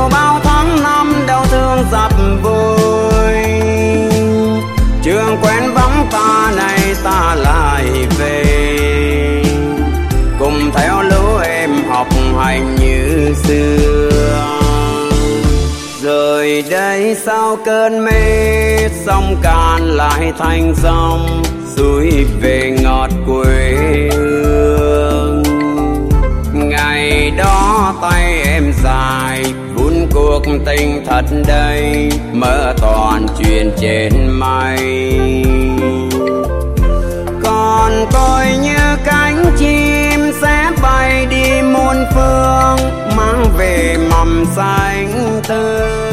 sau bao tháng năm đau thương dập vội, trường quen vắng ta này ta lại về, cùng theo lũ em học hành như xưa. Rồi đây sau cơn mê, sông Càn lại thành dòng, xuôi về ngọt quê hương. Ngày đó tay em dài, vun cuộc tình thật đầy, mơ toàn chuyện trên mây. Còn tôi như cánh chim sẽ bay đi muôn phương, mang về mầm xanh tươi.